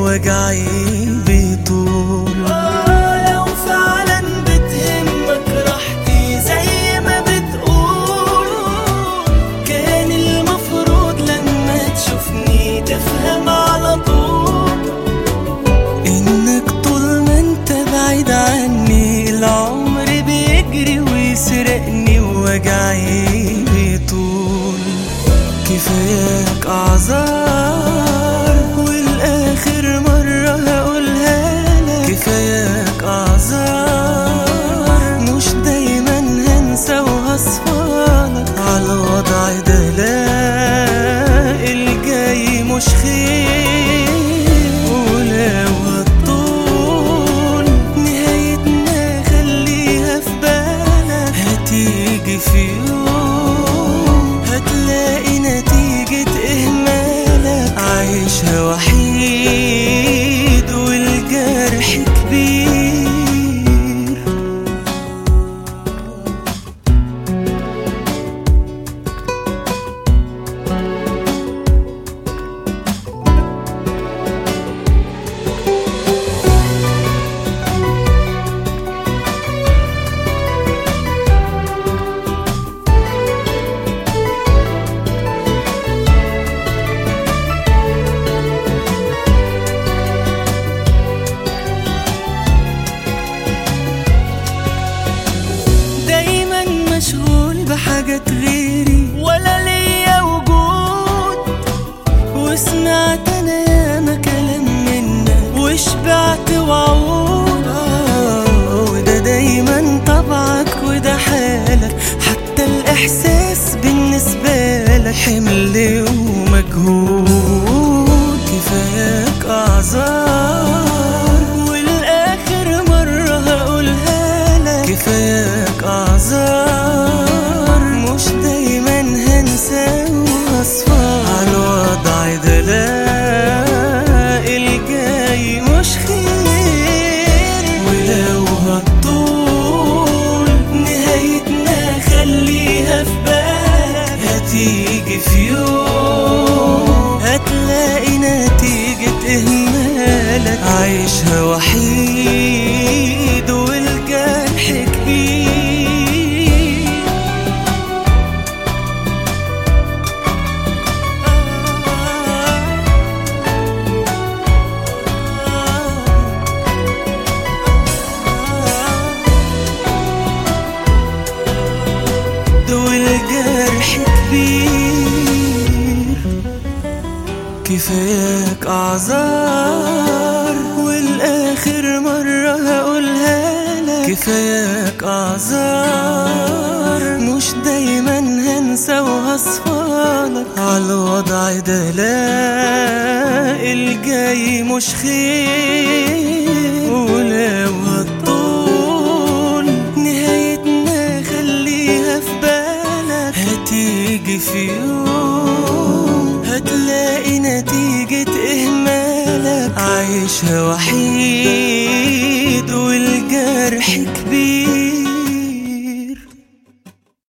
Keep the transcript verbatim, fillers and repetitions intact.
ووجعي بيطول. آه لو فعلا بتهمك راحتي زي ما بتقول، كان المفروض لما تشوفني تفهم على طول إنك طول ما انت بعيد عني العمر بيجري ويسرقني ووجعي بيطول. كفاياك أعذار والآخر مرة هقولها لك، كفاياك أعذار مش دايما هنسى وهصفالك عالوضع ده. لا الجاي مش خير، ولو هتطول نهايتنا خليها في بالك، هتيجي في يوم هتلاقي نتيجة إهمالك. عايشها وحيد والجرح كبير. مشغول بحاجات غيري ولا ليا وجود، وسمعت انا ياما كلام منك وشبعت وعود. آه وده دايما طبعك وده حالك، حتى الاحساس بالنسبة لك حمل ومجهود. كفاياك اعذار والاخر مرة هقولها لك، كفاياك اعذار عالوضع ده. لا الجاي مش خير، ولو هتطول نهايتنا خليها في بالك، هتيجي في يوم هتلاقي نتيجة إهمالك. عايشها وحيد والجرح كبير. والجرح كبير. كفاياك أعذار والآخر مرة هقولها لك، كفاياك أعذار مش دايما هنسى وهصفالك عالوضع ده. لا الجاي مش خير، ولو هتطول نهايتنا خليها في بالك، هتيجي في يوم هتلاقي نتيجة إهمالك. عايشها وحيد والجرح كبير.